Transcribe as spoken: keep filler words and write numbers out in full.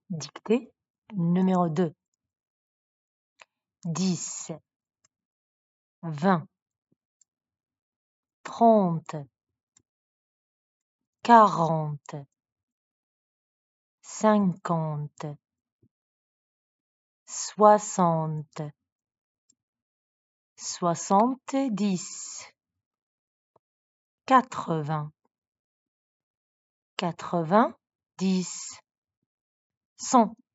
Dictée numéro deux. dix, vingt, trente, quarante, cinquante, soixante, soixante-dix, quatre-vingts, quatre-vingt-dix, cent.